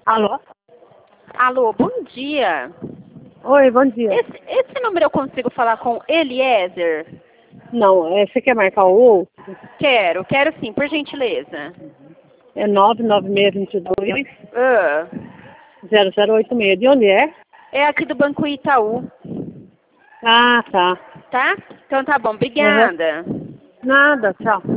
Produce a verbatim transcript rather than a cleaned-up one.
Alô? Alô, bom dia. Oi, bom dia. Esse, esse número eu consigo falar com Eliezer? Não, é, você quer marcar o outro? Quero, quero sim, por gentileza. É nove nove seis dois dois Ah, zero zero oito seis. De onde é? é aqui do Banco Itaú, Ah, tá. tá? Então tá bom, Uhum. obrigada. Nada, tchau.